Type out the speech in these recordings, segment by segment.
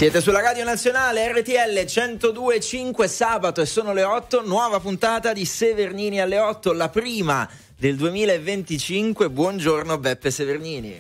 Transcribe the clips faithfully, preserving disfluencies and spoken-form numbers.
Siete sulla Radio Nazionale R T L centodue e cinque, sabato e sono le otto, nuova puntata di Severnini alle otto, la prima del duemilaventicinque. Buongiorno Beppe Severnini.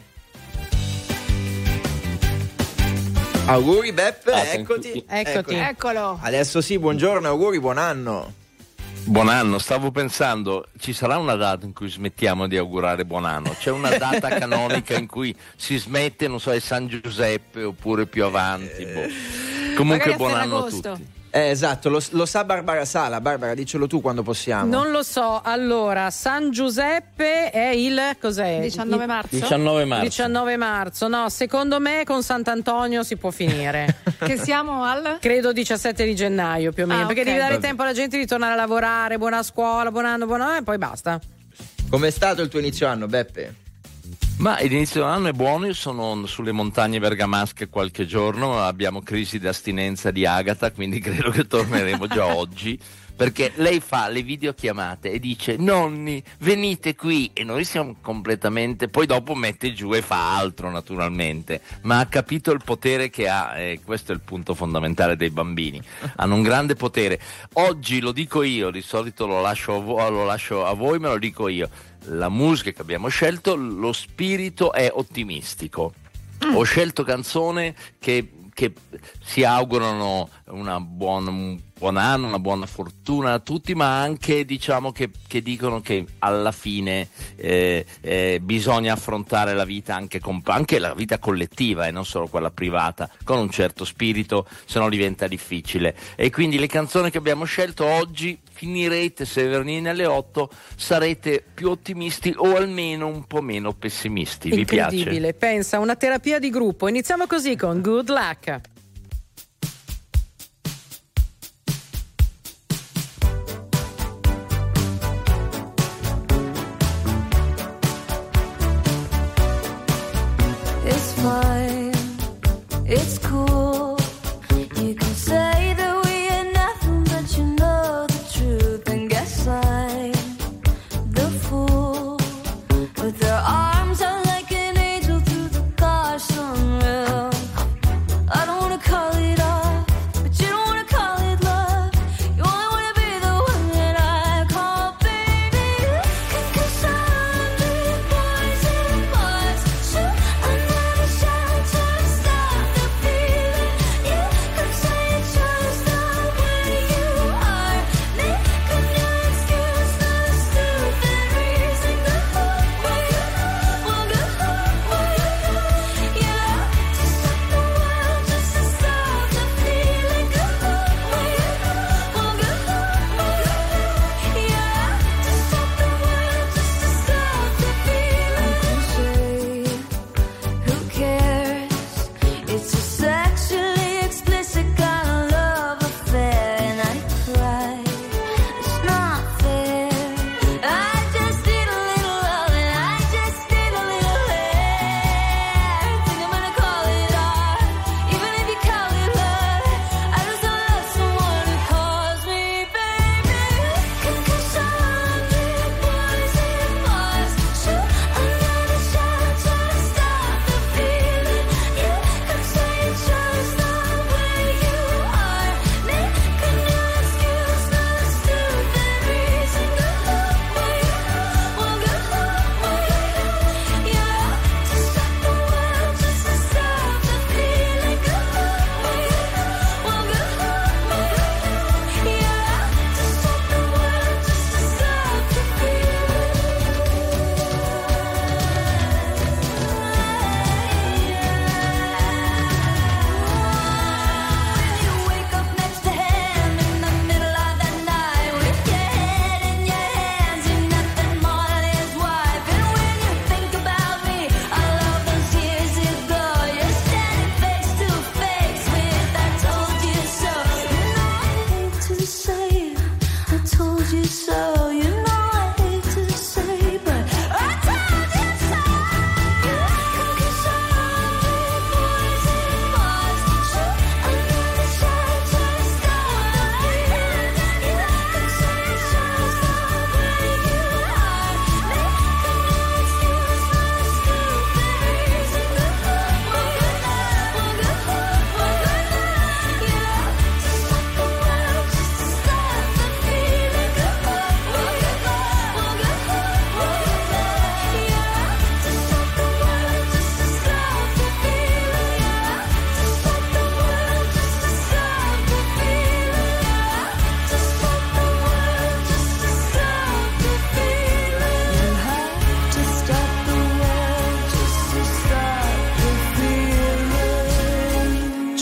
Auguri Beppe, ah, eccoti. Eccoti. Eccolo. Adesso sì, buongiorno, auguri, buon anno. Buon anno, stavo pensando, ci sarà una data in cui smettiamo di augurare buon anno? C'è una data canonica in cui si smette, non so, è San Giuseppe oppure più avanti, boh. Comunque buon anno a tutti. Eh, esatto, lo, lo sa Barbara Sala. Barbara, dicelo tu quando possiamo. Non lo so. Allora, San Giuseppe è il cos'è? diciannove marzo. diciannove marzo. diciannove marzo. No, secondo me con Sant'Antonio si può finire. Che siamo al? Credo diciassette di gennaio più o meno, ah, perché okay. devi dare Vabbè. tempo alla gente di tornare a lavorare, buona scuola, buon anno, buon anno e poi basta. Com'è stato il tuo inizio anno, Beppe? Ma l'inizio dell'anno è buono, io sono sulle montagne bergamasche qualche giorno, abbiamo crisi di astinenza di Agata, quindi credo che torneremo già oggi, perché lei fa le videochiamate e dice nonni venite qui e noi siamo completamente, poi dopo mette giù e fa altro naturalmente, ma ha capito il potere che ha e questo è il punto fondamentale dei bambini, hanno un grande potere. Oggi lo dico io, di solito lo lascio a voi, lo lascio a voi, ma lo dico io. La musica che abbiamo scelto, lo spirito è ottimistico. Mm. Ho scelto canzoni che, che si augurano una buona, un buon anno, una buona fortuna a tutti, ma anche diciamo che, che dicono che alla fine eh, eh, bisogna affrontare la vita anche, con, anche la vita collettiva e non solo quella privata con un certo spirito, se no diventa difficile. E quindi le canzoni che abbiamo scelto oggi, finirete Severnini alle otto, sarete più ottimisti o almeno un po' meno pessimisti. Vi piace? Incredibile, pensa, una terapia di gruppo. Iniziamo così con Good Luck. It's fine, it's cool. You can say that we ain't nothing, but you know the truth. And guess I'm the fool. With their arms out like an angel through the car sunroof. I don't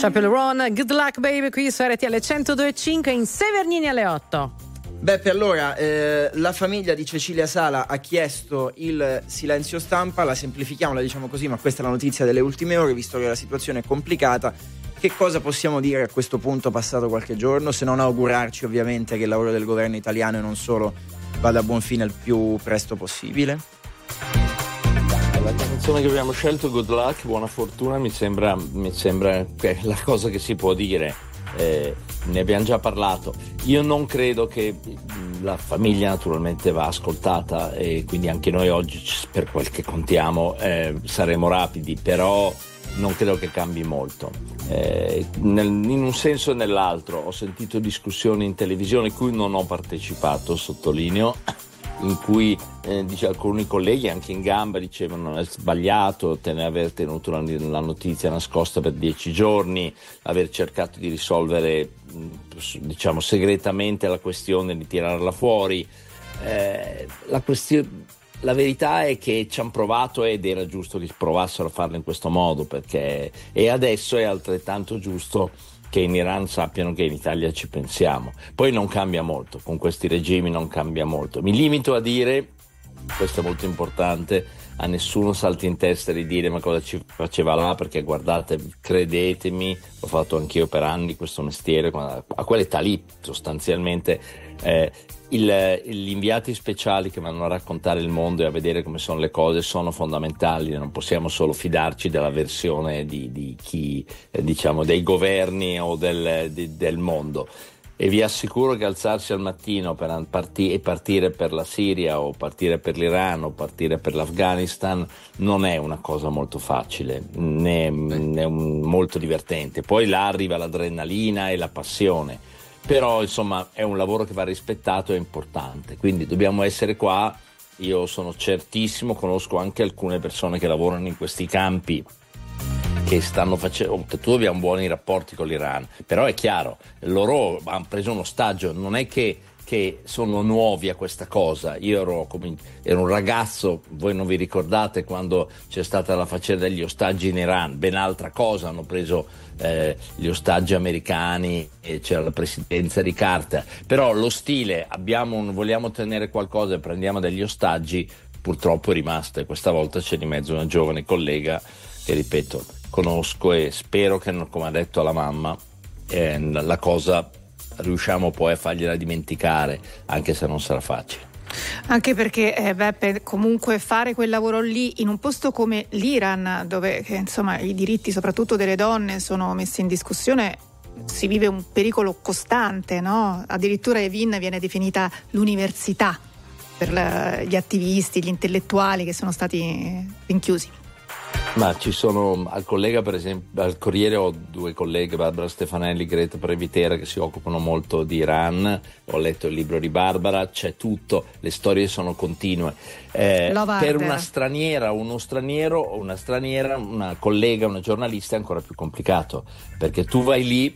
Chappell Roan, Good Luck Baby, qui su R T L centodue e cinque in Severnini alle otto. Beppe, allora, eh, la famiglia di Cecilia Sala ha chiesto il silenzio stampa, la semplifichiamo, la diciamo così, ma questa è la notizia delle ultime ore, visto che la situazione è complicata. Che cosa possiamo dire a questo punto, passato qualche giorno, se non augurarci ovviamente che il lavoro del governo italiano e non solo vada a buon fine il più presto possibile? La canzone che abbiamo scelto, Good Luck, buona fortuna, mi sembra, mi sembra che la cosa che si può dire, eh, ne abbiamo già parlato. Io non credo che la famiglia naturalmente va ascoltata e quindi anche noi oggi, per quel che contiamo, eh, saremo rapidi, però non credo che cambi molto. Eh, nel, in un senso e nell'altro ho sentito discussioni in televisione in cui non ho partecipato, sottolineo, in cui eh, dice, alcuni colleghi anche in gamba dicevano è sbagliato tenere, aver tenuto la, la notizia nascosta per dieci giorni, aver cercato di risolvere diciamo segretamente la questione, di tirarla fuori. Eh, la, questione, la verità è che ci hanno provato ed era giusto che provassero a farlo in questo modo, perché e adesso è altrettanto giusto che in Iran sappiano che in Italia ci pensiamo. Poi non cambia molto, con questi regimi non cambia molto. Mi limito a dire, questo è molto importante, a nessuno salti in testa di dire ma cosa ci faceva là, perché guardate, credetemi, l'ho fatto anch'io per anni questo mestiere, a quell'età lì sostanzialmente eh, il, gli inviati speciali che vanno a raccontare il mondo e a vedere come sono le cose sono fondamentali, non possiamo solo fidarci della versione di, di chi, eh, diciamo, dei governi o del, di, del mondo. E vi assicuro che alzarsi al mattino per parti- e partire per la Siria o partire per l'Iran o partire per l'Afghanistan non è una cosa molto facile, né, né un, molto divertente. Poi là arriva l'adrenalina e la passione, però insomma è un lavoro che va rispettato e importante, quindi dobbiamo essere qua. Io sono certissimo, conosco anche alcune persone che lavorano in questi campi che stanno facendo, tu abbiamo buoni rapporti con l'Iran, però è chiaro, loro hanno preso un ostaggio, non è che, che sono nuovi a questa cosa. Io ero, come, ero un ragazzo, voi non vi ricordate quando c'è stata la faccenda degli ostaggi in Iran, ben altra cosa, hanno preso eh, gli ostaggi americani e c'era la presidenza di Carter, però lo stile, abbiamo un, vogliamo ottenere qualcosa e prendiamo degli ostaggi, purtroppo è rimasto, e questa volta c'è di mezzo una giovane collega che, ripeto, conosco e spero che, come ha detto la mamma, eh, la cosa riusciamo poi a fargliela dimenticare, anche se non sarà facile. Anche perché eh, Beppe, comunque fare quel lavoro lì in un posto come l'Iran, dove che, insomma i diritti soprattutto delle donne sono messi in discussione, si vive un pericolo costante, no? Addirittura Evin viene definita l'università per la, gli attivisti, gli intellettuali che sono stati rinchiusi. Ma ci sono, al collega per esempio, al Corriere ho due colleghe, Barbara Stefanelli, Greta Previtera, che si occupano molto di Iran, ho letto il libro di Barbara, c'è tutto, le storie sono continue. Eh, per una straniera, uno straniero o una straniera, una collega, una giornalista è ancora più complicato, perché tu vai lì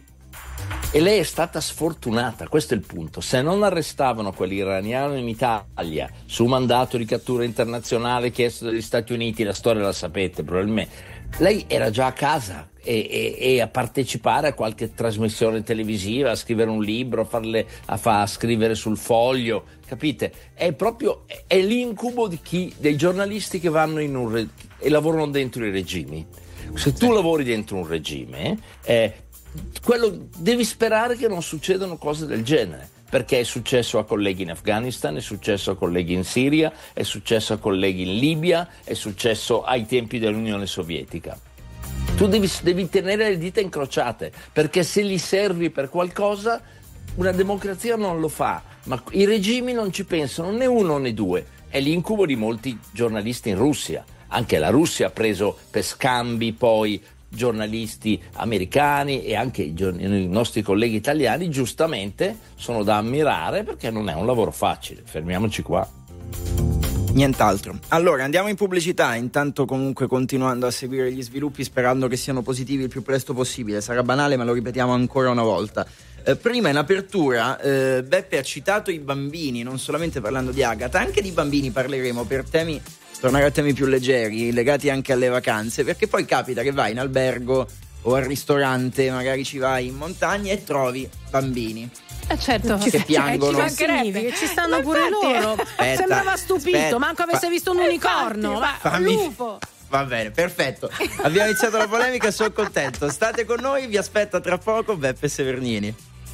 e lei è stata sfortunata, questo è il punto. Se non arrestavano quell'iraniano in Italia su mandato di cattura internazionale chiesto dagli Stati Uniti, la storia la sapete probabilmente, lei era già a casa e, e, e a partecipare a qualche trasmissione televisiva, a scrivere un libro, a, farle, a, fa, a scrivere sul foglio, capite? È proprio è l'incubo di chi, dei giornalisti che vanno in un re, e lavorano dentro i regimi. Se tu lavori dentro un regime, eh, quello devi sperare che non succedano cose del genere, perché è successo a colleghi in Afghanistan, è successo a colleghi in Siria, è successo a colleghi in Libia, è successo ai tempi dell'Unione Sovietica. Tu devi, devi tenere le dita incrociate, perché se gli servi per qualcosa una democrazia non lo fa, ma i regimi non ci pensano né uno né due. È l'incubo di molti giornalisti in Russia. Anche la Russia ha preso per scambi poi giornalisti americani e anche i, i nostri colleghi italiani, giustamente sono da ammirare, perché non è un lavoro facile. Fermiamoci qua. Nient'altro. Allora andiamo in pubblicità, intanto comunque continuando a seguire gli sviluppi, sperando che siano positivi il più presto possibile. Sarà banale, ma lo ripetiamo ancora una volta. Eh, prima in apertura eh, Beppe ha citato i bambini, non solamente parlando di Agatha, anche di bambini parleremo, per temi, tornare a temi più leggeri, legati anche alle vacanze, perché poi capita che vai in albergo o al ristorante, magari ci vai in montagna e trovi bambini Eh certo, che piangono. Che significa? Che ci stanno Ma pure infatti- loro. Aspetta, Sembrava stupito, aspetta, manco avesse fa- visto un unicorno. Ma fammi- un UFO. Va bene, perfetto. Abbiamo iniziato la polemica, sono contento. State con noi, vi aspetta tra poco Beppe Severnini.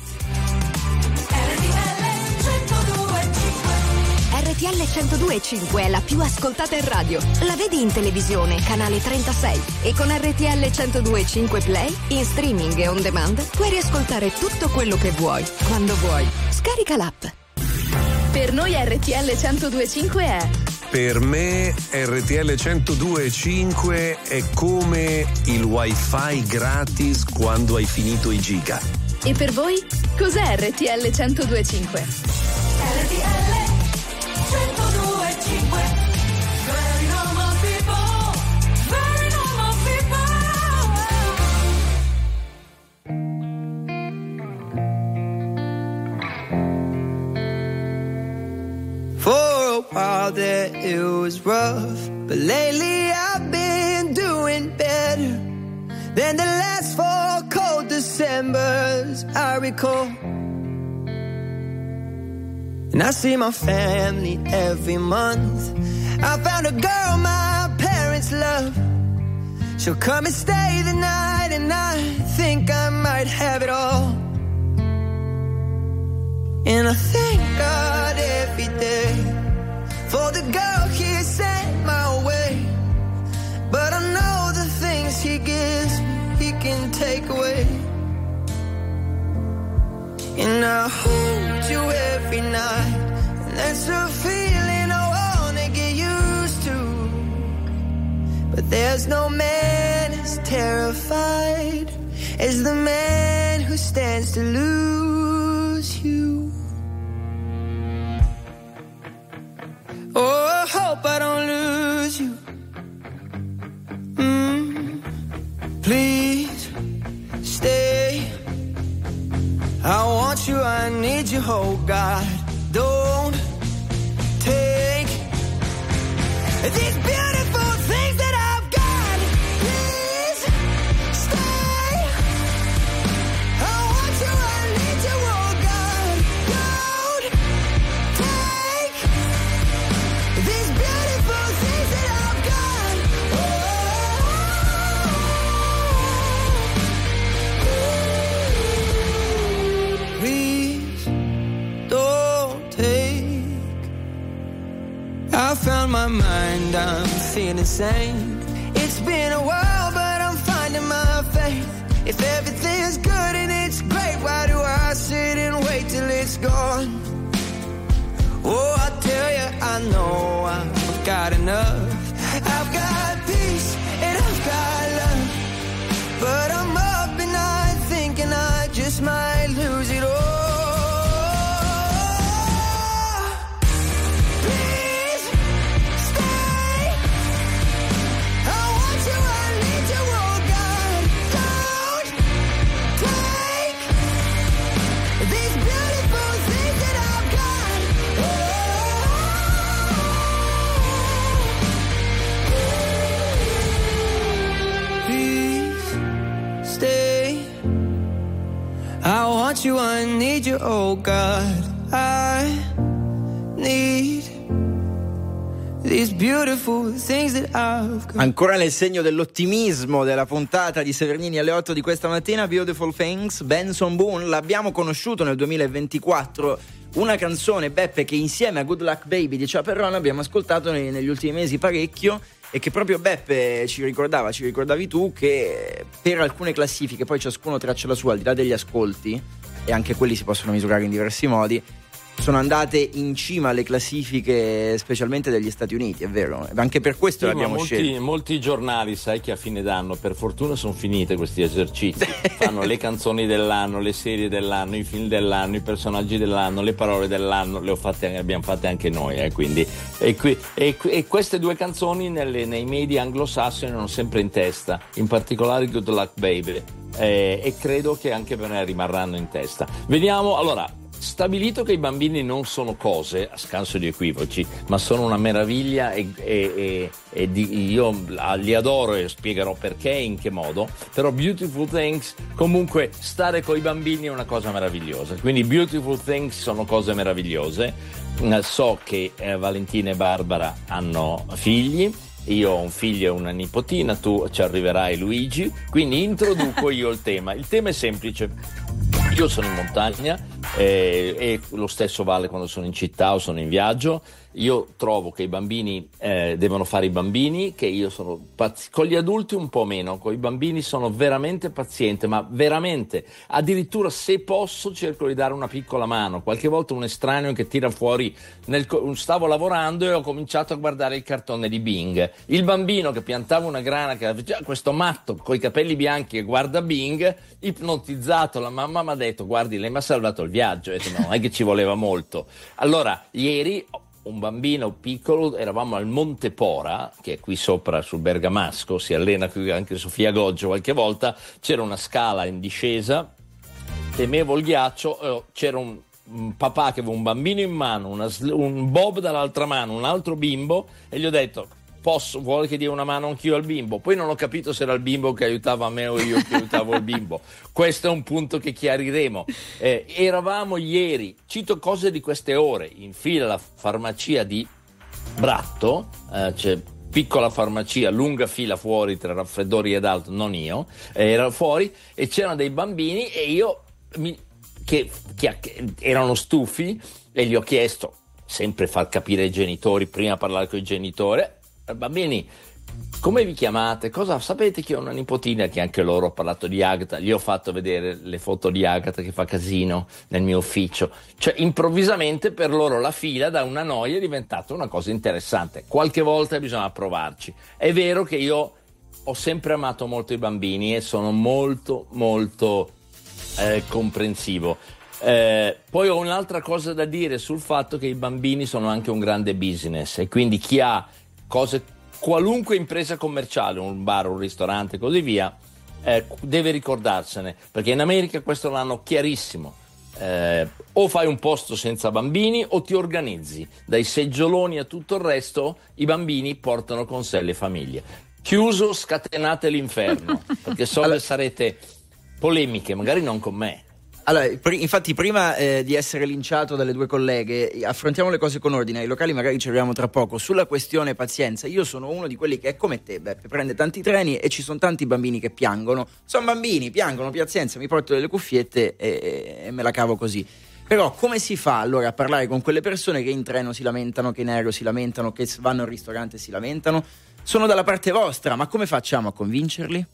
R T L centodue e cinque è la più ascoltata in radio. La vedi in televisione, canale trentasei. E con R T L centodue e cinque Play, in streaming e on demand, puoi riascoltare tutto quello che vuoi, quando vuoi. Scarica l'app. Per noi R T L centodue e cinque è Per me R T L centodue e cinque è come il wifi gratis quando hai finito i giga. E per voi cos'è R T L centodue e cinque? R T L centodue e cinque. Very normal people, very normal people. For a while there it was rough, but lately I've been doing better than the last four cold Decembers I recall. And I see my family every month. I found a girl my parents love. She'll come and stay the night, and I think I might have it all. And I thank God every day for the girl He sent my way. But I know the things He gives me, He can take away. And I hold you every night, and that's a feeling I wanna get used to. But there's no man as terrified as the man who stands to lose you. Oh, I hope I don't lose you. Mm, please stay. I want you, I need you, oh God. Don't take these beautiful things that I've got. Please stay. I want you, I need you, oh God. Don't take these beautiful things that I've got. Oh, please don't take. I found my mind, I'm feeling sane. It's been a while, but I'm finding my faith. If everything's good and it's great, why do I sit and wait till it's gone? Oh, I tell you, I know I've got enough. I've got peace and I've got love. But I'm up and I'm thinking I just might lose it all. Please stay. I want you, I need you, oh God. Don't take these beautiful things that I've got. Please stay. I want you, I need you, oh God. I need these beautiful things that I've got. Ancora nel segno dell'ottimismo della puntata di Severnini alle otto di questa mattina, Beautiful Things, Benson Boone. L'abbiamo conosciuto nel duemilaventiquattro, una canzone, Beppe, che insieme a Good Luck Baby di Chaperone abbiamo ascoltato nei, negli ultimi mesi parecchio, e che proprio Beppe ci ricordava, ci ricordavi tu, che per alcune classifiche, poi ciascuno traccia la sua, al di là degli ascolti, e anche quelli si possono misurare in diversi modi, sono andate in cima alle classifiche, specialmente degli Stati Uniti, è vero? Anche per questo Sì, l'abbiamo ma molti, scelto. molti giornali, sai che a fine d'anno, per fortuna sono finite questi esercizi, fanno le canzoni dell'anno, le serie dell'anno, i film dell'anno, i personaggi dell'anno, le parole dell'anno, le ho fatte, le abbiamo fatte anche noi, eh, quindi e, qui, e, e queste due canzoni nelle, nei media anglosassoni erano sempre in testa, in particolare Good Luck Baby, eh, e credo che anche per me rimarranno in testa. Vediamo, allora, stabilito che i bambini non sono cose, a scanso di equivoci, ma sono una meraviglia e, e, e, e di, io li adoro e spiegherò perché e in che modo, però Beautiful Things, comunque stare con i bambini è una cosa meravigliosa, quindi Beautiful Things sono cose meravigliose. So che eh, Valentina e Barbara hanno figli, io ho un figlio e una nipotina, tu ci arriverai Luigi, quindi introduco io il tema. Il tema è semplice, io sono in montagna eh, e lo stesso vale quando sono in città o sono in viaggio. Io trovo che i bambini eh, devono fare i bambini, che io sono pazz- con gli adulti un po' meno, con i bambini sono veramente paziente, ma veramente, addirittura se posso cerco di dare una piccola mano, qualche volta un estraneo che tira fuori, nel co- stavo lavorando e ho cominciato a guardare il cartone di Bing, il bambino che piantava una grana, che aveva questo matto con i capelli bianchi che guarda Bing, ipnotizzato, la mamma mi ha detto guardi lei mi ha salvato il viaggio, ho detto no, non è che ci voleva molto. Allora ieri un bambino piccolo, eravamo al Monte Pora, che è qui sopra sul Bergamasco, si allena qui anche Sofia Goggio qualche volta, c'era una scala in discesa, temevo il ghiaccio, c'era un, un papà che aveva un bambino in mano, una, un bob dall'altra mano, un altro bimbo, e gli ho detto posso, vuole che dia una mano anch'io al bimbo? Poi non ho capito se era il bimbo che aiutava me o io che aiutavo il bimbo. Questo è un punto che chiariremo. Eh, eravamo ieri, cito cose di queste ore, in fila alla farmacia di Bratto, eh, c'è piccola farmacia, lunga fila fuori tra raffreddori ed altro, non io, eh, ero fuori e c'erano dei bambini e io mi, che, che, che erano stufi e gli ho chiesto, sempre far capire ai genitori, prima parlare con i genitori, bambini, come vi chiamate? Cosa sapete che ho una nipotina che anche loro, ho parlato di Agatha, gli ho fatto vedere le foto di Agatha che fa casino nel mio ufficio, cioè improvvisamente per loro la fila da una noia è diventata una cosa interessante. Qualche volta bisogna provarci. È vero che io ho sempre amato molto i bambini e sono molto molto eh, comprensivo. Eh, poi ho un'altra cosa da dire sul fatto che i bambini sono anche un grande business e quindi chi ha cose, qualunque impresa commerciale, un bar, un ristorante, così via, eh, deve ricordarsene, perché in America questo l'hanno chiarissimo. Eh, o fai un posto senza bambini o ti organizzi, dai seggioloni a tutto il resto, i bambini portano con sé le famiglie. Chiuso, scatenate l'inferno, perché so che sarete polemiche, magari non con me. Allora, infatti prima eh, di essere linciato dalle due colleghe, affrontiamo le cose con ordine, ai locali magari ci arriviamo tra poco. Sulla questione pazienza, io sono uno di quelli che è come te, Beppe, prende tanti treni e ci sono tanti bambini che piangono, sono bambini, piangono, pazienza, mi porto delle cuffiette e, e me la cavo così. Però come si fa allora a parlare con quelle persone che in treno si lamentano, che in aereo si lamentano, che vanno al ristorante e si lamentano? Sono dalla parte vostra, ma come facciamo a convincerli?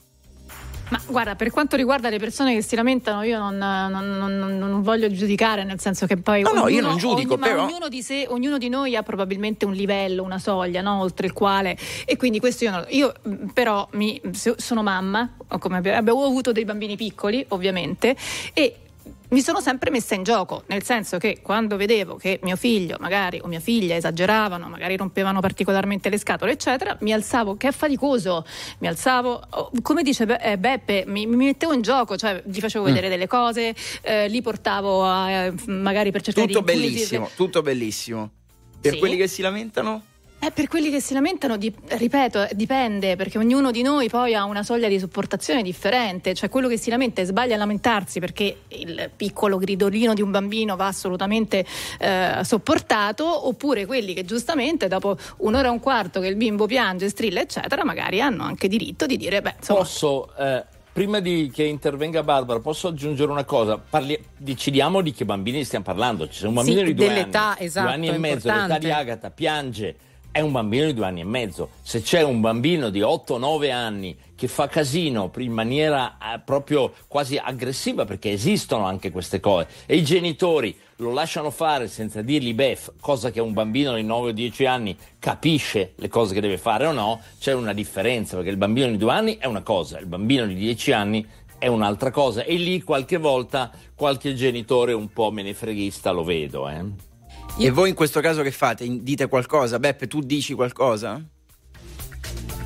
Ma guarda, per quanto riguarda le persone che si lamentano, io non, non, non, non voglio giudicare, nel senso che poi no, ognuno, no, io non giudico, ogni, però ma ognuno di sé, ognuno di noi ha probabilmente un livello, una soglia, no? Oltre il quale, e quindi questo io, non, io però mi, sono mamma, come abbiamo avuto dei bambini piccoli, ovviamente, e mi sono sempre messa in gioco, nel senso che quando vedevo che mio figlio magari o mia figlia esageravano, magari rompevano particolarmente le scatole eccetera, mi alzavo, che è faticoso, mi alzavo, come dice Be- Beppe, mi, mi mettevo in gioco, cioè gli facevo vedere mm. delle cose, eh, li portavo a, magari per cercare tutto di bellissimo, pulire. tutto bellissimo. Per sì. quelli che si lamentano? Eh, per quelli che si lamentano, di, ripeto, dipende, perché ognuno di noi poi ha una soglia di sopportazione differente, cioè quello che si lamenta e sbaglia a lamentarsi perché il piccolo gridolino di un bambino va assolutamente eh, sopportato, oppure quelli che giustamente dopo un'ora e un quarto che il bimbo piange, strilla eccetera, magari hanno anche diritto di dire beh insomma... Posso... Eh... Prima di che intervenga Barbara, posso aggiungere una cosa? Parli, decidiamo di che bambini stiamo parlando. C'è un bambino sì, di due dell'età, anni, esatto, due anni e mezzo, l'età di Agatha, piange, è un bambino di due anni e mezzo. Se c'è un bambino di otto nove anni che fa casino in maniera eh, proprio quasi aggressiva, perché esistono anche queste cose, e i genitori lo lasciano fare senza dirgli beh, cosa che un bambino di nove o dieci anni capisce le cose che deve fare o no, c'è una differenza, perché il bambino di due anni è una cosa, il bambino di dieci anni è un'altra cosa, e lì qualche volta qualche genitore un po' menefreghista lo vedo. Eh. E voi in questo caso che fate? Dite qualcosa? Beppe, tu dici qualcosa?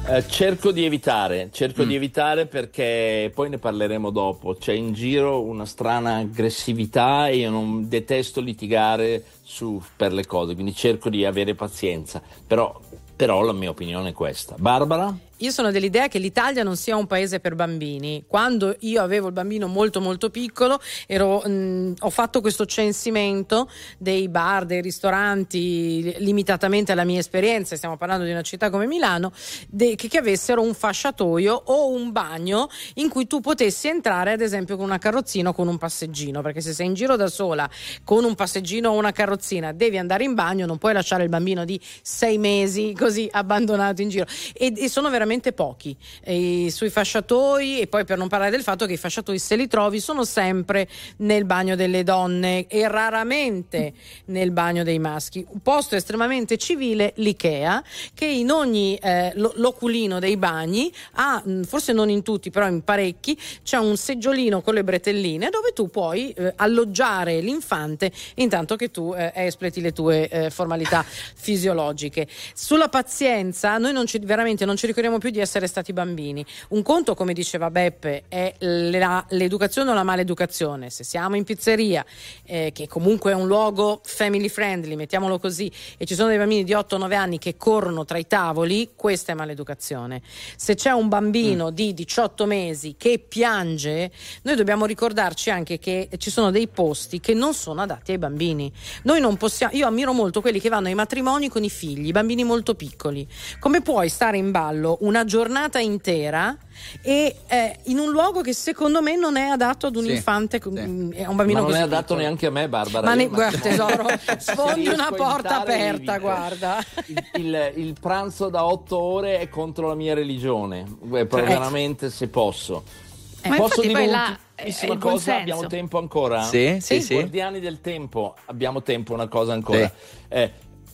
Eh, cerco di evitare, cerco Mm. di evitare perché poi ne parleremo dopo. C'è in giro una strana aggressività e io non detesto litigare su, per le cose, quindi cerco di avere pazienza. Però, però la mia opinione è questa. Barbara? Io sono dell'idea che l'Italia non sia un paese per bambini. Quando io avevo il bambino molto molto piccolo ero, mh, ho fatto questo censimento dei bar, dei ristoranti, limitatamente alla mia esperienza, stiamo parlando di una città come Milano, de- che, che avessero un fasciatoio o un bagno in cui tu potessi entrare ad esempio con una carrozzina o con un passeggino, perché se sei in giro da sola con un passeggino o una carrozzina devi andare in bagno, non puoi lasciare il bambino di sei mesi così abbandonato in giro, e, e sono veramente pochi e sui fasciatoi, e poi per non parlare del fatto che i fasciatoi, se li trovi, sono sempre nel bagno delle donne e raramente nel bagno dei maschi. Un posto estremamente civile, l'Ikea, che in ogni eh, lo- loculino dei bagni ha, mh, forse non in tutti però in parecchi, c'è un seggiolino con le bretelline dove tu puoi eh, alloggiare l'infante intanto che tu eh, espleti le tue eh, formalità fisiologiche. Sulla pazienza noi non ci, veramente non ci ricordiamo più di essere stati bambini. Un conto, come diceva Beppe, è la, l'educazione o la maleducazione. Se siamo in pizzeria, eh, che comunque è un luogo family friendly, mettiamolo così, e ci sono dei bambini di otto nove anni che corrono tra i tavoli, questa è maleducazione. Se c'è un bambino mm. di diciotto mesi che piange, noi dobbiamo ricordarci anche che ci sono dei posti che non sono adatti ai bambini. Noi non possiamo, io ammiro molto quelli che vanno ai matrimoni con i figli, bambini molto piccoli. Come puoi stare in ballo una giornata intera e eh, in un luogo che secondo me non è adatto ad un Sì, infante, sì. a un Ma bambino non così è adatto piccolo. neanche a me, Barbara. Ma ne, Io- guarda tesoro, sfondi riesco una a porta evitare, aperta, evito. guarda. Il, il, il pranzo da otto ore è contro la mia religione, eh, però Ecco. veramente se posso. Ma Posso infatti dire poi là è un'ultimissima il buon cosa? senso. Abbiamo tempo ancora? Sì, sì, sì. Guardiani del tempo, abbiamo tempo, una cosa ancora. Sì. Eh,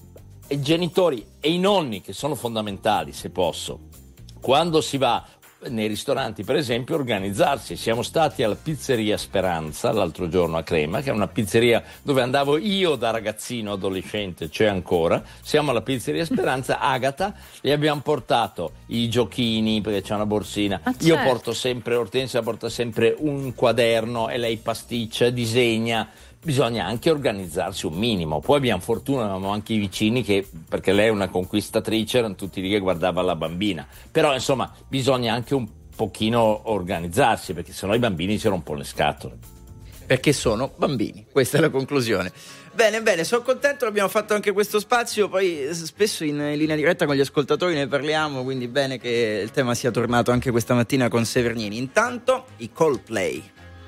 i genitori e i nonni, che sono fondamentali, se posso, quando si va nei ristoranti, per esempio, organizzarsi. Siamo stati alla pizzeria Speranza l'altro giorno a Crema, che è una pizzeria dove andavo io da ragazzino, adolescente, c'è ancora. Siamo alla pizzeria Speranza, Agata, e abbiamo portato i giochini, perché c'è una borsina. Ah, Io certo. porto sempre, Ortensia porta sempre un quaderno e lei pasticcia, disegna. Bisogna anche organizzarsi un minimo. Poi abbiamo fortuna, avevamo anche i vicini che, perché lei è una conquistatrice, erano tutti lì che guardava la bambina. Però insomma bisogna anche un pochino organizzarsi, perché sennò i bambini si rompono le scatole. Perché sono bambini, questa è la conclusione. Bene, bene, sono contento, abbiamo fatto anche questo spazio, poi eh, spesso in, in linea diretta con gli ascoltatori ne parliamo, quindi bene che il tema sia tornato anche questa mattina con Severnini. Intanto i Coldplay.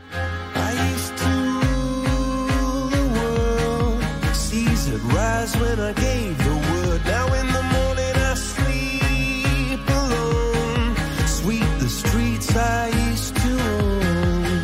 Rise when I gave the word. Now in the morning I sleep alone. Sweep the streets I used to own.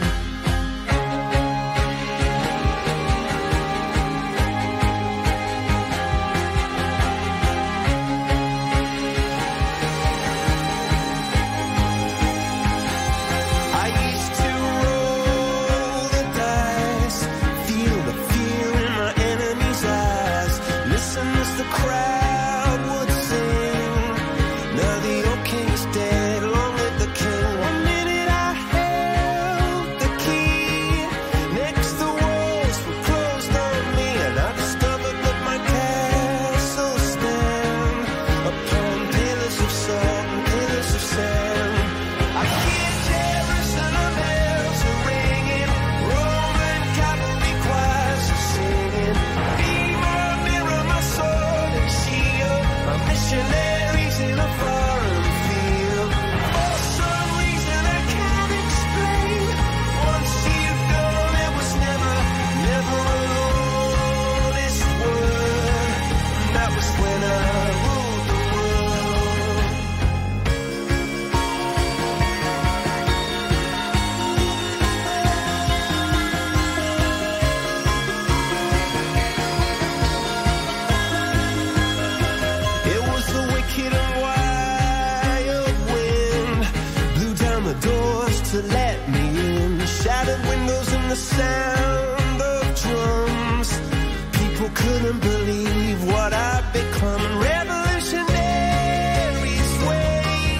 I used to roll the dice, feel the fear in my enemy's eyes. Listen as the crowd would sing. Now the old king is dead, long live the king. One minute I held the key. Next the walls were closed on me, and I discovered that my castle stand upon pillars of salt and pillars of sand. I hear Jerusalem bells are ringing, Roman cavalry choirs are singing. Be my mirror, my sword and shield, my missionaries in a foreign field. For some reason I can't explain, once you've gone it was never, never an honest word. That was when I ruled the world. It was the wicked and wild wind, blew down the doors to let me in, shattered windows and the sound of drums. People couldn't believe what I'd become. Revolutionaries wave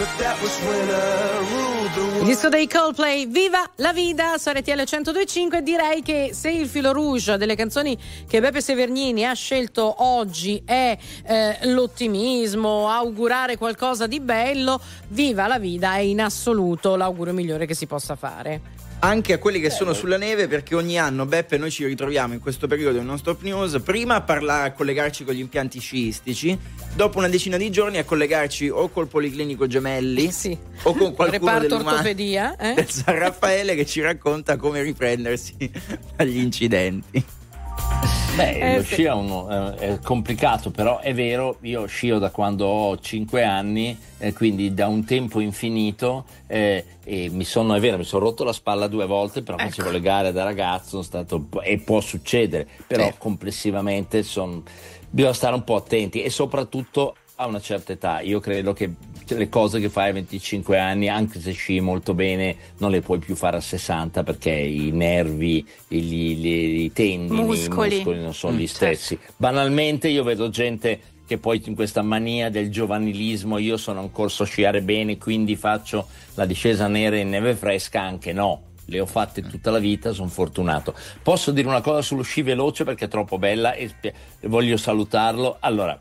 but that was when I ruled the world. Il disco dei Coldplay, Viva la Vida su R T L centodue e cinque. Direi che se il filo rouge delle canzoni che Beppe Severnini ha scelto oggi è eh, l'ottimismo, augurare qualcosa di bello, Viva la Vida è in assoluto l'augurio migliore che si possa fare. Anche a quelli che sono sulla neve, perché ogni anno, Beppe, noi ci ritroviamo in questo periodo in Non Stop News prima a parlare, a collegarci con gli impianti sciistici, dopo una decina di giorni a collegarci o col Policlinico Gemelli Sì. o con qualcuno Reparto dell'Uma- ortopedia, eh? del San Raffaele che ci racconta come riprendersi dagli incidenti. Beh, Eh, lo sì. sci è, uno, eh, è complicato, però è vero, io scio da quando ho cinque anni, eh, quindi da un tempo infinito, eh, e mi sono, è vero, mi sono rotto la spalla due volte, però Ecco. facevo le gare da ragazzo, sono stato, e può succedere, però Sì. complessivamente son, bisogna stare un po' attenti e soprattutto a una certa età. Io credo che le cose che fai a venticinque anni, anche se sci molto bene, non le puoi più fare a sessanta, perché i nervi, i, i, i tendini, Muscoli. i muscoli non sono Mm, gli stessi. Banalmente io vedo gente che poi in questa mania del giovanilismo, io sono ancora so sciare bene, quindi faccio la discesa nera in neve fresca, anche no. Le ho fatte tutta la vita, sono fortunato. Posso dire una cosa sullo sci veloce perché è troppo bella e spi- voglio salutarlo. Allora,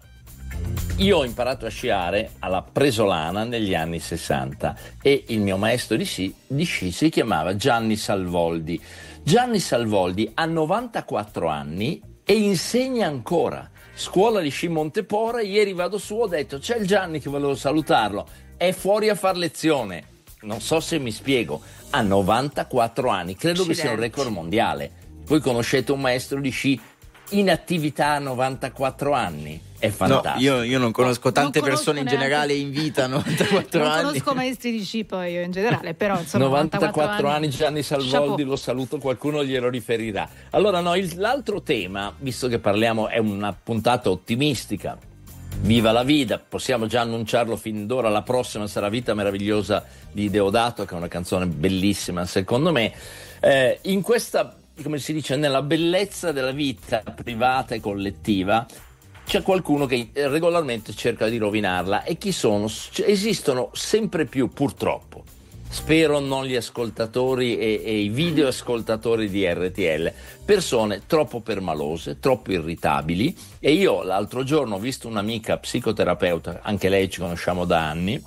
io ho imparato a sciare alla Presolana negli anni sessanta e il mio maestro di sci, di sci si chiamava Gianni Salvoldi. Gianni Salvoldi ha novantaquattro anni e insegna ancora. Scuola di sci Montepora, ieri vado su, ho detto c'è il Gianni che volevo salutarlo, è fuori a far lezione. Non so se mi spiego, ha novantaquattro anni, credo che sia un Accidenti. record mondiale. Voi conoscete un maestro di sci in attività a novantaquattro anni? È No, fantastico. io, io non conosco tante Non conosco persone in neanche- generale in vita a novantaquattro Non anni. conosco maestri di sci poi io in generale, però insomma novantaquattro anni, Gianni Salvoldi, Chapeau. lo saluto, qualcuno glielo riferirà. Allora no, il- l'altro tema, visto che parliamo, è una puntata ottimistica. Viva la Vida, possiamo già annunciarlo fin d'ora, la prossima sarà Vita Meravigliosa di Deodato, che è una canzone bellissima secondo me. Eh, in questa, come si dice, nella bellezza della vita privata e collettiva, c'è qualcuno che regolarmente cerca di rovinarla. E chi sono? C- esistono sempre più, purtroppo, spero non gli ascoltatori e, e i videoascoltatori di R T L, persone troppo permalose, troppo irritabili. E io l'altro giorno ho visto un'amica psicoterapeuta, anche lei ci conosciamo da anni,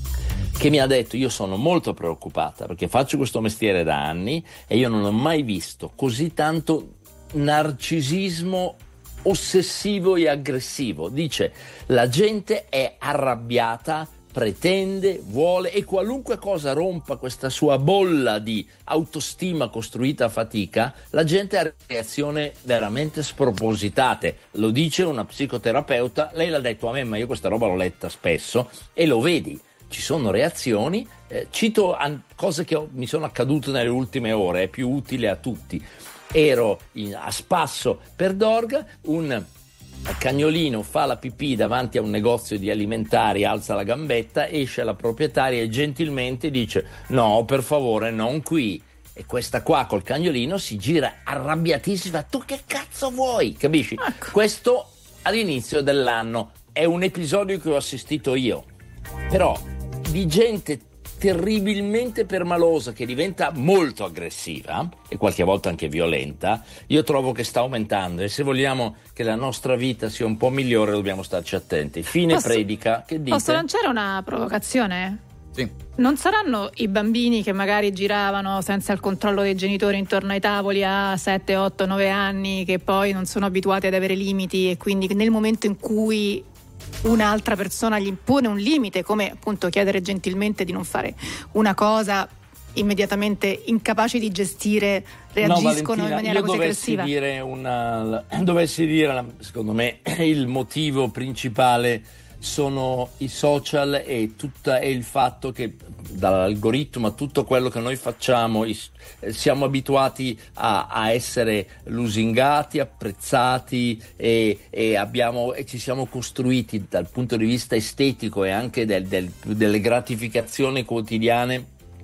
che mi ha detto: io sono molto preoccupata perché faccio questo mestiere da anni e io non ho mai visto così tanto narcisismo ossessivo e aggressivo. Dice: la gente è arrabbiata, pretende, vuole, e qualunque cosa rompa questa sua bolla di autostima costruita a fatica, la gente ha reazioni veramente spropositate. Lo dice una psicoterapeuta, lei l'ha detto a me, ma io questa roba l'ho letta spesso e lo vedi. Ci sono reazioni, eh, cito an- cose che ho- mi sono accadute nelle ultime ore, è più utile a tutti. Ero in- a spasso per Dorga, un cagnolino fa la pipì davanti a un negozio di alimentari, alza la gambetta, esce la proprietaria e gentilmente dice: no, per favore, non qui. E questa qua col cagnolino si gira arrabbiatissima: tu che cazzo vuoi? Capisci? Ecco. Questo all'inizio dell'anno è un episodio che ho assistito io, però di gente terribilmente permalosa che diventa molto aggressiva e qualche volta anche violenta. Io trovo che sta aumentando e se vogliamo che la nostra vita sia un po' migliore dobbiamo starci attenti. Fine Posso- predica, che dite? Posso lanciare una provocazione? Sì. Non saranno i bambini che magari giravano senza il controllo dei genitori intorno ai tavoli a sette, otto, nove anni, che poi non sono abituati ad avere limiti e quindi nel momento in cui un'altra persona gli impone un limite, come appunto chiedere gentilmente di non fare una cosa, immediatamente incapaci di gestire, reagiscono No, Valentina, in maniera io così dovessi aggressiva? dire una, dovessi dire, secondo me, il motivo principale sono i social e, tutta, e il fatto che dall'algoritmo a tutto quello che noi facciamo is- siamo abituati a, a essere lusingati, apprezzati e, e, abbiamo, e ci siamo costruiti dal punto di vista estetico e anche del, del, delle gratificazioni quotidiane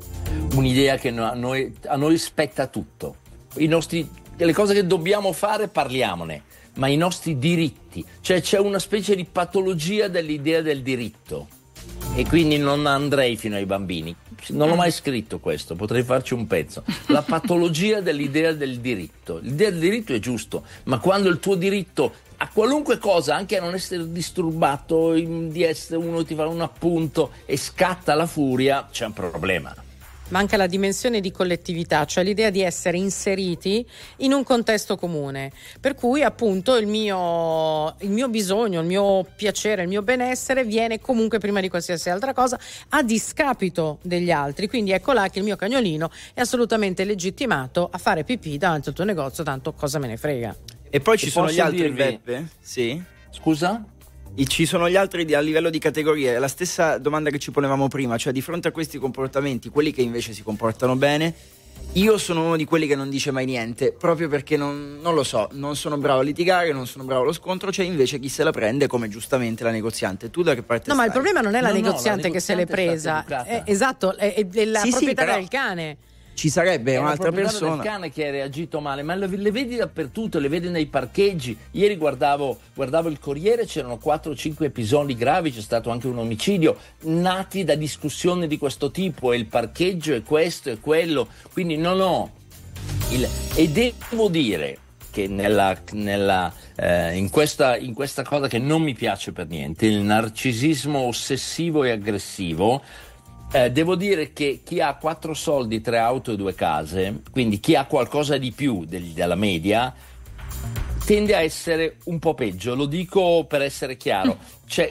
un'idea che no- a noi, a noi spetta tutto. I nostri, le cose che dobbiamo fare parliamone, ma i nostri diritti, cioè c'è una specie di patologia dell'idea del diritto. e quindi non andrei fino ai bambini. Non l'ho mai scritto questo, potrei farci un pezzo. La patologia dell'idea del diritto. L'idea del diritto è giusto, ma quando il tuo diritto a qualunque cosa, anche a non essere disturbato, di essere uno ti fa un appunto e scatta la furia, c'è un problema. Manca la dimensione di collettività, cioè l'idea di essere inseriti in un contesto comune, per cui appunto il mio, il mio bisogno, il mio piacere, il mio benessere viene comunque prima di qualsiasi altra cosa, a discapito degli altri. Quindi ecco là che il mio cagnolino è assolutamente legittimato a fare pipì davanti al tuo negozio, tanto cosa me ne frega. E poi ci E sono posso gli altri, dirvi- Beppe? Sì. Scusa? E ci sono gli altri di- a livello di categorie. È la stessa domanda che ci ponevamo prima, cioè di fronte a questi comportamenti, quelli che invece si comportano bene, io sono uno di quelli che non dice mai niente, proprio perché non, non lo so, non sono bravo a litigare, non sono bravo allo scontro. C'è invece chi se la prende, come giustamente la negoziante. Tu da che parte No, ma stai? il problema non è la No, no, negoziante la che se l'è negoziante è stata presa, educata. è, esatto, è, è- è la Sì, sì, proprietaria però- del cane. Ci sarebbe È un'altra la proprietaria persona. del cane che ha reagito male, ma le, le vedi dappertutto, le vedi nei parcheggi. Ieri guardavo, guardavo il Corriere, c'erano quattro o cinque episodi gravi, c'è stato anche un omicidio, nati da discussioni di questo tipo, e il parcheggio è questo e quello, quindi non ho il, e devo dire che nella, nella, eh, in, questa, in questa cosa che non mi piace per niente, il narcisismo ossessivo e aggressivo. Eh, devo dire che chi ha quattro soldi, tre auto e due case, quindi chi ha qualcosa di più del- della media, tende a essere un po' peggio. Lo dico per essere chiaro. Cioè,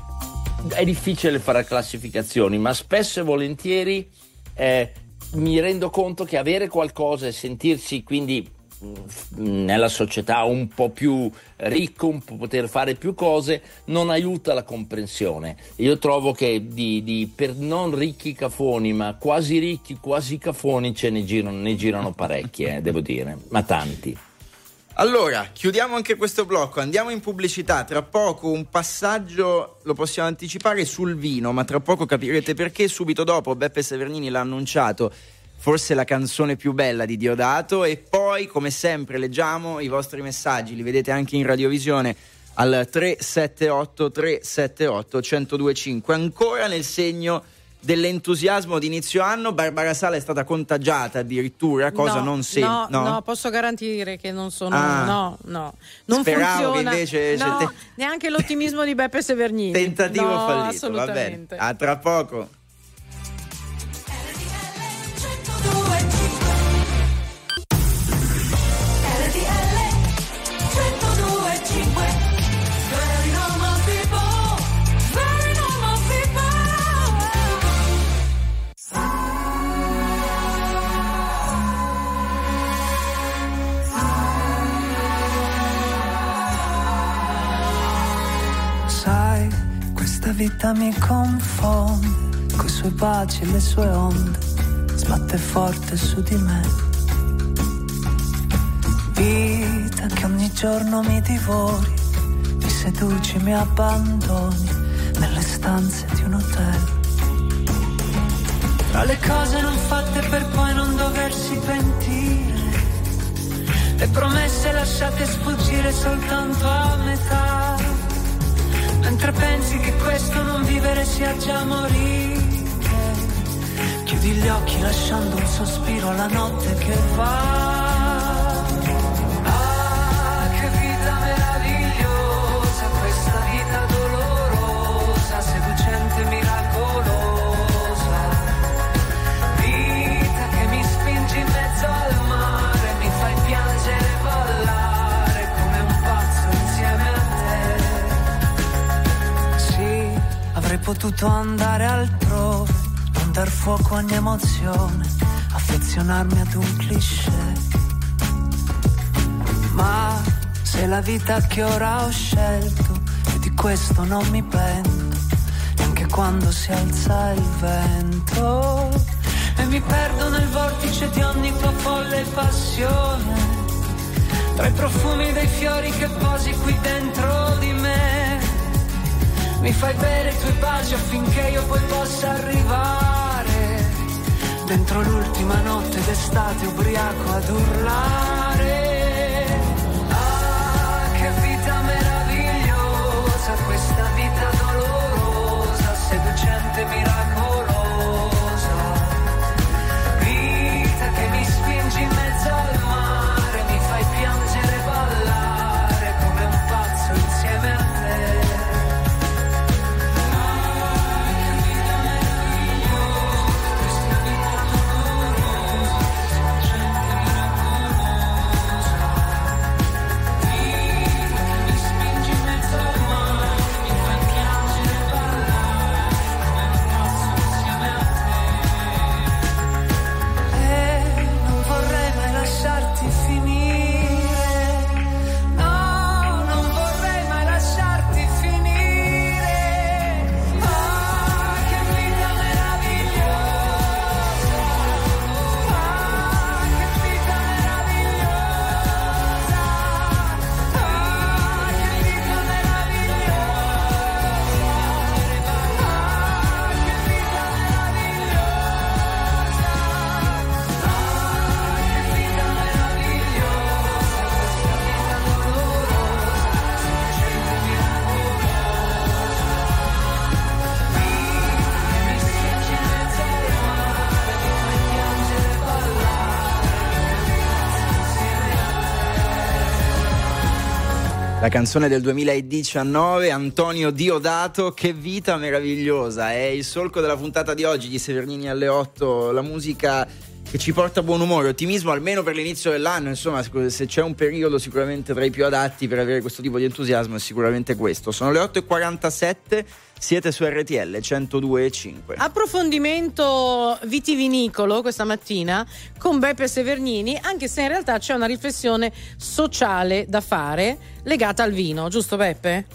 è difficile fare classificazioni, ma spesso e volentieri eh, mi rendo conto che avere qualcosa e sentirsi quindi mh, nella società un po' più ricco, un po' poter fare più cose, non aiuta la comprensione. Io trovo che di, di per non ricchi cafoni, ma quasi ricchi, quasi cafoni, ce ne girano, ne girano parecchi, eh, devo dire, ma tanti. Allora, chiudiamo anche questo blocco, andiamo in pubblicità. Tra poco un passaggio, lo possiamo anticipare, sul vino, ma tra poco capirete perché. Subito dopo Beppe Severnini l'ha annunciato, forse la canzone più bella di Diodato. E poi, come sempre, leggiamo i vostri messaggi, li vedete anche in radiovisione al tre sette otto tre sette otto uno zero due cinque. Ancora nel segno dell'entusiasmo di inizio anno, Barbara Sala è stata contagiata addirittura, cosa no, non sembra. no, no, posso garantire che non sono. Ah. No, no. Non Speravo che funziona. invece No, te- neanche l'ottimismo di Beppe Severnini. Tentativo no, fallito, va bene. assolutamente. A tra poco. Sai, questa vita mi confonde, coi suoi baci e le sue onde, sbatte forte su di me. Vita che ogni giorno mi divori, mi seduci, mi abbandoni nelle stanze di un hotel. Tra le cose non fatte per poi non doversi pentire, le promesse lasciate sfuggire soltanto a metà. Mentre pensi che questo non vivere sia già morire, chiudi gli occhi lasciando un sospiro alla notte che va. Ah, che vita meravigliosa, questa vita dolorosa, seducente, miracolosa. Vita che mi spingi in mezzo al mare, mi fai piangere e ballare come un pazzo insieme a te. Sì, avrei potuto andare altrove, non dar fuoco a ogni emozione, affezionarmi ad un cliché. Ma se la vita che ora ho scelto, e di questo non mi pento, neanche quando si alza il vento, e mi perdo nel vortice di ogni tua folle passione, tra i profumi dei fiori che posi qui dentro di me. Mi fai bere i tuoi baci affinché io poi possa arrivare dentro l'ultima notte d'estate ubriaco ad urlare. Ah, che vita meravigliosa, questa vita dolorosa, seducente, La canzone del duemiladiciannove, Antonio Diodato, che vita meravigliosa. È il solco della puntata di oggi di Severnini alle otto, la musica che ci porta buon umore, ottimismo, almeno per l'inizio dell'anno. Insomma, se c'è un periodo sicuramente tra i più adatti per avere questo tipo di entusiasmo è sicuramente questo. Sono le otto e quarantasette, siete su R T L centodue e cinque. Approfondimento vitivinicolo questa mattina con Beppe Severnini, anche se in realtà c'è una riflessione sociale da fare legata al vino, giusto Beppe?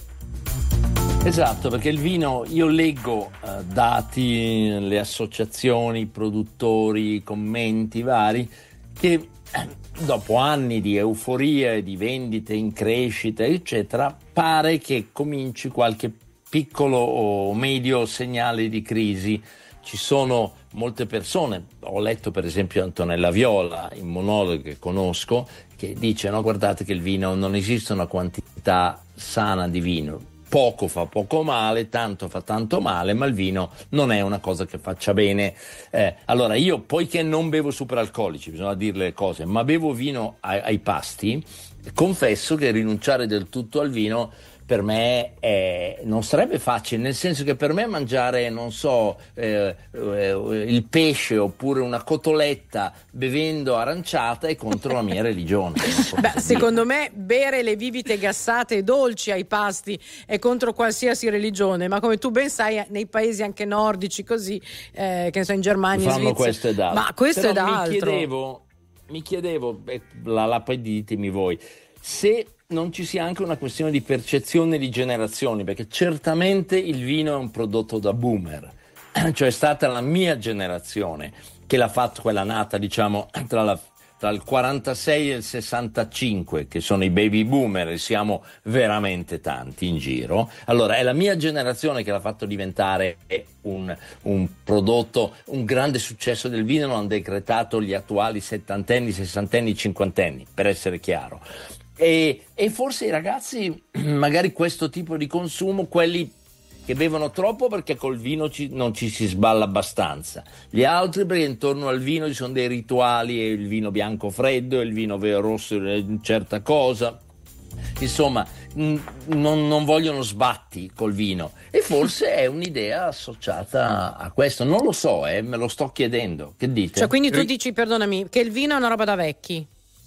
Esatto, perché il vino, io leggo eh, dati, le associazioni, i produttori, i commenti vari, che eh, dopo anni di euforia e di vendite in crescita, eccetera, pare che cominci qualche piccolo o medio segnale di crisi. Ci sono molte persone, ho letto per esempio Antonella Viola, immunologa che conosco, che dice: no, guardate che il vino, non esiste una quantità sana di vino. Poco fa poco male, tanto fa tanto male, ma il vino non è una cosa che faccia bene. Eh, allora io, poiché non bevo superalcolici, bisogna dire le cose, ma bevo vino ai, ai pasti, confesso che rinunciare del tutto al vino per me è, non sarebbe facile, nel senso che per me mangiare, non so, eh, eh, il pesce oppure una cotoletta bevendo aranciata è contro la mia religione. Beh, secondo me bere le bibite gassate e dolci ai pasti è contro qualsiasi religione, ma come tu ben sai nei paesi anche nordici così, eh, che ne so, in Germania, fanno in Svizzera, questo ed altro. Ma questo Però è da mi altro. chiedevo, mi chiedevo, eh, la, la poi ditemi voi, se non ci sia anche una questione di percezione di generazioni, perché certamente il vino è un prodotto da boomer, cioè è stata la mia generazione che l'ha fatto, quella nata diciamo tra, la, tra il quarantasei e il sessantacinque, che sono i baby boomer, e siamo veramente tanti in giro. Allora è la mia generazione che l'ha fatto diventare un, un prodotto, un grande successo del vino, lo hanno decretato gli attuali settantenni, sessantenni, cinquantenni, per essere chiaro. E, e forse i ragazzi, magari questo tipo di consumo, quelli che bevono troppo perché col vino ci, non ci si sballa abbastanza, gli altri perché intorno al vino ci sono dei rituali, e il vino bianco freddo e il vino rosso è una certa cosa, insomma mh, non, non vogliono sbatti col vino, e forse è un'idea associata a questo, non lo so, eh, me lo sto chiedendo, che dite? Cioè, quindi tu dici, perdonami, che il vino è una roba da vecchi?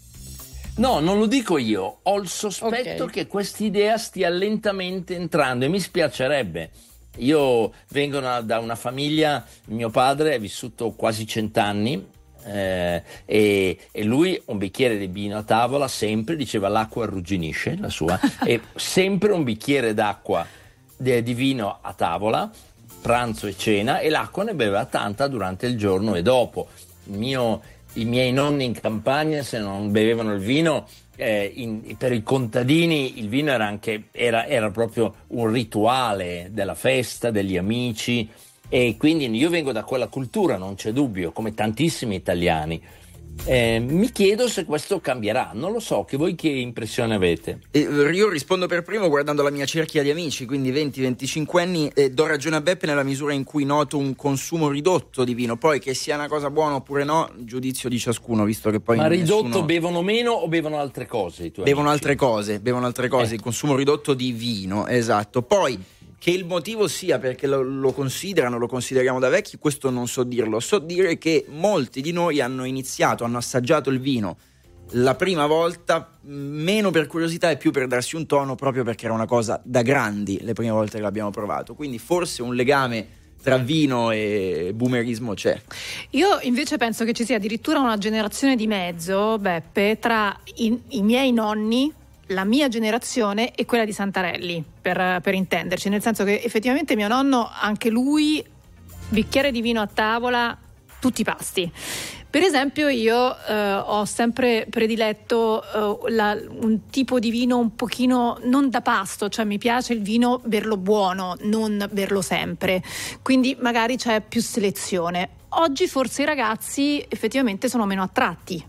No, non lo dico io, ho il sospetto Okay. che quest'idea stia lentamente entrando, e mi spiacerebbe. Io vengo da, da una famiglia, mio padre è vissuto quasi cent'anni, eh, e, e lui un bicchiere di vino a tavola sempre, diceva l'acqua arrugginisce, la sua, e sempre un bicchiere d'acqua di, di vino a tavola, pranzo e cena, e l'acqua ne beveva tanta durante il giorno e dopo. Il mio... I miei nonni in campagna, se non bevevano il vino, eh, in, per i contadini il vino era anche era, era proprio un rituale della festa, degli amici, e quindi io vengo da quella cultura, non c'è dubbio, come tantissimi italiani. Eh, mi chiedo se questo cambierà, non lo so, che voi che impressione avete? E io rispondo per primo guardando la mia cerchia di amici, quindi venti venticinque anni, e do ragione a Beppe nella misura in cui noto un consumo ridotto di vino. Poi che sia una cosa buona oppure no, giudizio di ciascuno, visto che poi Ma nessuno... ridotto bevono meno o bevono altre cose? I tuoi bevono amici? altre cose, bevono altre cose, Eh. il consumo ridotto di vino, esatto. Poi che il motivo sia perché lo, lo considerano, lo consideriamo da vecchi, questo non so dirlo. So dire che molti di noi hanno iniziato, hanno assaggiato il vino la prima volta meno per curiosità e più per darsi un tono, proprio perché era una cosa da grandi le prime volte che l'abbiamo provato. Quindi forse un legame tra vino e boomerismo c'è. Io invece penso che ci sia addirittura una generazione di mezzo, Beppe, tra i, i miei nonni, la mia generazione e quella di Santarelli, per, per intenderci, nel senso che effettivamente mio nonno, anche lui, bicchiere di vino a tavola, tutti i pasti. Per esempio io eh, ho sempre prediletto eh, la, un tipo di vino un pochino non da pasto, cioè mi piace il vino berlo buono, non berlo sempre, quindi magari c'è più selezione. Oggi forse i ragazzi effettivamente sono meno attratti.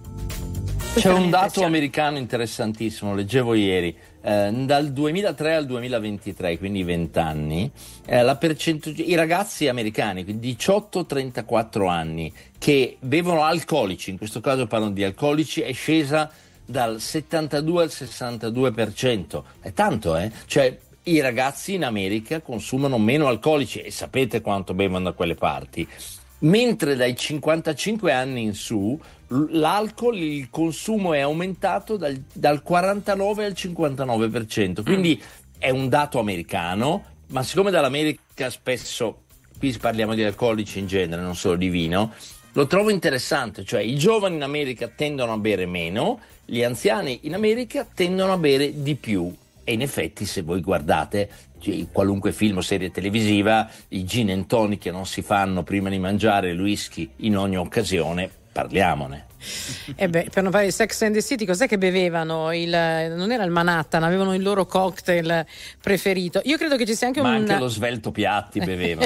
C'è un dato americano interessantissimo, leggevo ieri, eh, dal duemilatré al duemilaventitré, quindi venti anni, eh, la percentu- i ragazzi americani, quindi diciotto trentaquattro anni, che bevono alcolici, in questo caso parlano di alcolici, è scesa dal settantadue al sessantadue per cento. È tanto, eh? Cioè, i ragazzi in America consumano meno alcolici e sapete quanto bevono da quelle parti. Mentre dai cinquantacinque anni in su l'alcol, il consumo è aumentato dal, dal quarantanove al cinquantanove per cento. Quindi mm. è un dato americano, ma siccome dall'America spesso, qui parliamo di alcolici in genere, non solo di vino, lo trovo interessante. Cioè i giovani in America tendono a bere meno, gli anziani in America tendono a bere di più. E in effetti, se voi guardate qualunque film o serie televisiva, i gin and tonic che non si fanno prima di mangiare il whisky in ogni occasione, parliamone. E beh, per non parlare di Sex and the City, cos'è che bevevano? Il, non era il Manhattan, avevano il loro cocktail preferito. Io credo che ci sia anche Ma un... anche lo Svelto Piatti bevevano.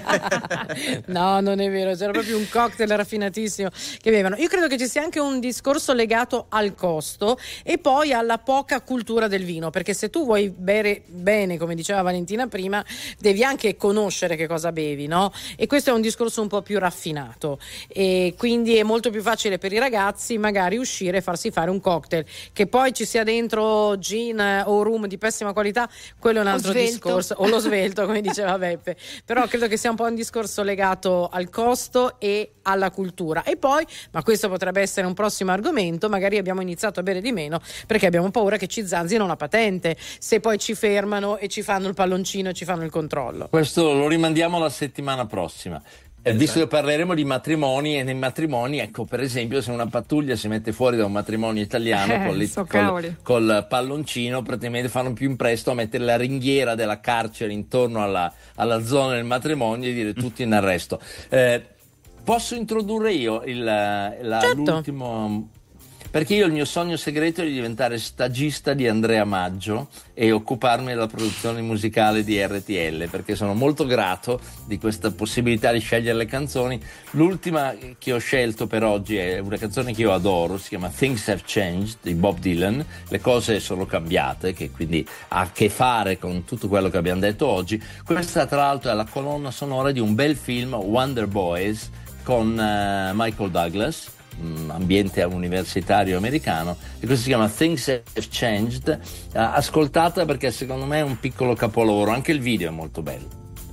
No, non è vero, c'era proprio un cocktail raffinatissimo che bevevano. Io credo che ci sia anche un discorso legato al costo e poi alla poca cultura del vino, perché se tu vuoi bere bene, come diceva Valentina prima, devi anche conoscere che cosa bevi, no? E questo è un discorso un po' più raffinato, e quindi è molto più facile per i ragazzi magari uscire e farsi fare un cocktail. Che poi ci sia dentro gin o rum di pessima qualità, quello è un altro discorso, o lo svelto come diceva Beppe, però credo che sia un po' un discorso legato al costo e alla cultura. E poi, ma questo potrebbe essere un prossimo argomento, magari abbiamo iniziato a bere di meno perché abbiamo paura che ci zanzino la patente se poi ci fermano e ci fanno il palloncino e ci fanno il controllo. Questo lo rimandiamo la settimana prossima. Eh, visto che parleremo di matrimoni, e nei matrimoni, ecco, per esempio, se una pattuglia si mette fuori da un matrimonio italiano eh, col, li- so col, col palloncino, praticamente fanno più in presto a mettere la ringhiera della carcere intorno alla, alla zona del matrimonio e dire tutti in arresto. Eh, posso introdurre io il, la, certo. l'ultimo... Perché io il mio sogno segreto è di diventare stagista di Andrea Maggio e occuparmi della produzione musicale di R T L, perché sono molto grato di questa possibilità di scegliere le canzoni. L'ultima che ho scelto per oggi è una canzone che io adoro, si chiama Things Have Changed di Bob Dylan. Le cose sono cambiate, che quindi ha a che fare con tutto quello che abbiamo detto oggi. Questa tra l'altro è la colonna sonora di un bel film, Wonder Boys, con uh, Michael Douglas, ambiente universitario americano, e questo si chiama Things Have Changed. Uh, ascoltata perché secondo me è un piccolo capolavoro, anche il video è molto bello.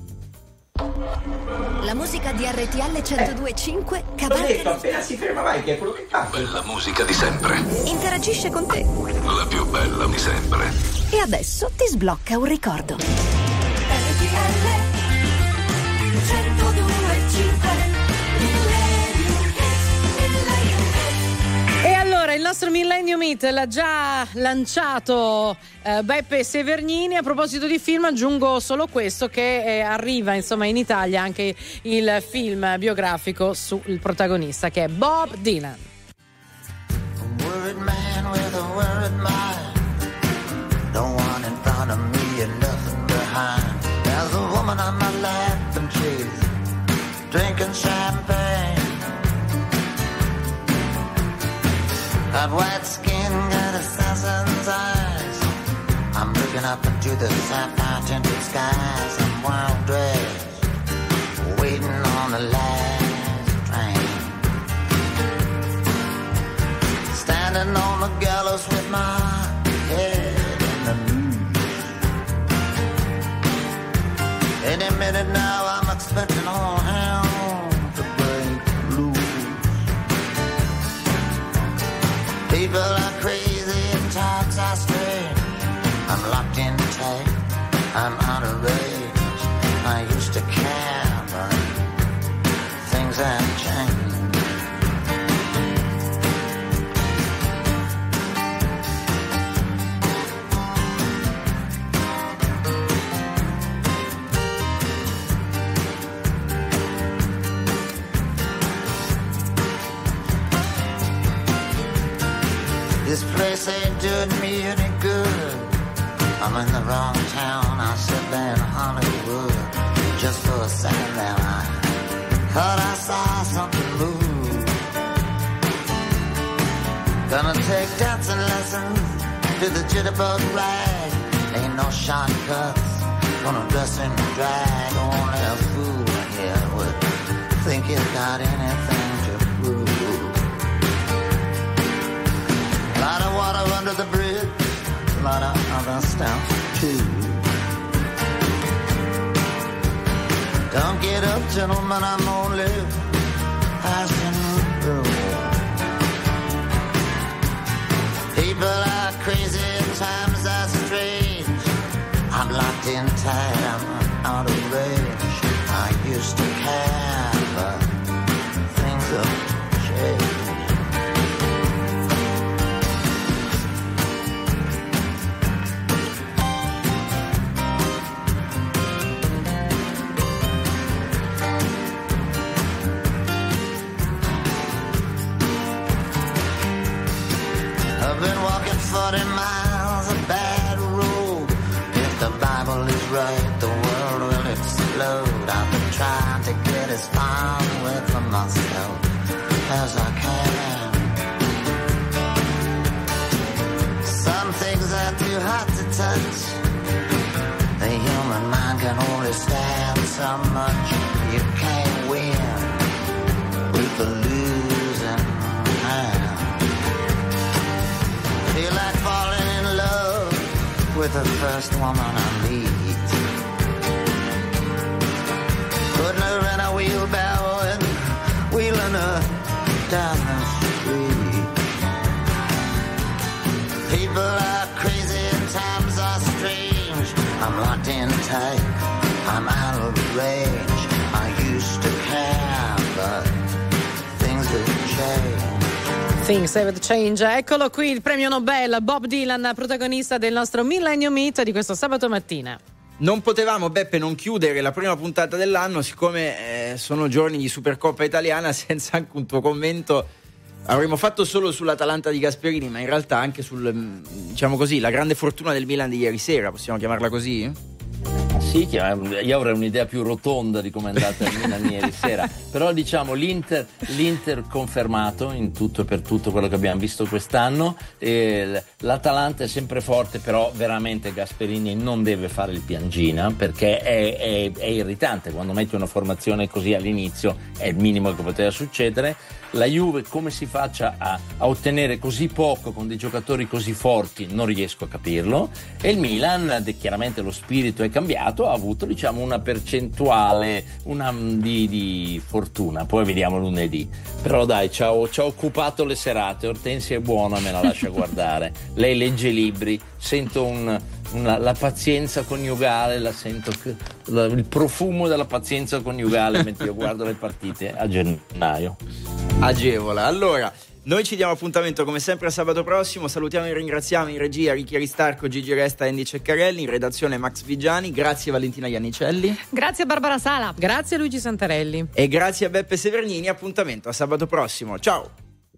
La musica di R T L centodue e cinque cavalca. Ho detto appena si ferma vai, che è quello che fa. Bella musica di sempre, Interagisce con te la più bella di sempre. e adesso ti sblocca un ricordo. R T L centodue e cinque. E allora il nostro Millennium Hit l'ha già lanciato eh, Beppe Severnini. A proposito di film aggiungo solo questo, che eh, arriva insomma in Italia anche il film biografico sul protagonista, che è Bob Dylan. A worried man with a worried mind, no one in front of me and nothing behind. There's a woman on my lap and she's drinking champagne. Got white skin, got assassin's eyes. I'm looking up into the sapphire tinted skies. I'm wild dressed, waiting on the last train. Standing on the gallows with my head in the noose. Any minute now I'm expecting all hell to break loose. People are crazy and talks are strange. I'm locked in tight, I'm out of range. I used to care, but things have changed. This place ain't doing me any good. I'm in the wrong town, I said there in Hollywood. Just for a second there I thought I saw something move. Gonna take dancing lessons to the jitterbug rag. Ain't no shortcuts, gonna dress in drag. Only a fool here would think he's got anything to prove. Lot of too. Don't get up, gentlemen, I'm only passing through. People are crazy, times are strange. I'm locked in tight, I'm out of range. I used to care, but things have changed. I've been walking forty miles, a bad road. If the Bible is right, the world will explode. I've been trying to get as far away from myself as I can. Some things are too hot to touch. The human mind can only stand so much. You can't win with the losing hand. Feel like falling in love with the first woman I meet. Putting her in a wheelbarrow and wheeling her down the street. People are crazy and times are strange. I'm locked in tight, I'm out of range. I used to care, but things have changed. Things Have Changed. Eccolo qui il premio Nobel, Bob Dylan, protagonista del nostro Millennium Meet di questo sabato mattina. Non potevamo, Beppe, non chiudere la prima puntata dell'anno, siccome eh, sono giorni di Supercoppa italiana, senza anche un tuo commento. Avremmo fatto solo sull'Atalanta di Gasperini, ma in realtà anche sul, diciamo così, la grande fortuna del Milan di ieri sera, possiamo chiamarla così? Sì, io avrei un'idea più rotonda di come è andata il Milan ieri sera, però diciamo l'Inter, l'Inter confermato in tutto e per tutto quello che abbiamo visto quest'anno, e l'Atalanta è sempre forte, però veramente Gasperini non deve fare il piangina, perché è, è, è irritante quando metti una formazione così all'inizio, è il minimo che poteva succedere. La Juve come si faccia a, a ottenere così poco con dei giocatori così forti non riesco a capirlo, e il Milan, de, chiaramente lo spirito è cambiato, ha avuto diciamo una percentuale una, di, di fortuna, poi vediamo lunedì, però dai ci ha occupato le serate. Ortensia è buona, me la lascia guardare, lei legge libri, sento un Una, la pazienza coniugale, la sento la, il profumo della pazienza coniugale mentre io guardo le partite a gennaio. Agevola. Allora, noi ci diamo appuntamento come sempre a sabato prossimo. Salutiamo e ringraziamo in regia Ricchi Aristarco, Gigi Resta e Andy Ceccarelli, in redazione Max Vigiani. Grazie Valentina Iannicelli. Grazie Barbara Sala. Grazie Luigi Santarelli. E grazie a Beppe Severnini. Appuntamento a sabato prossimo. Ciao.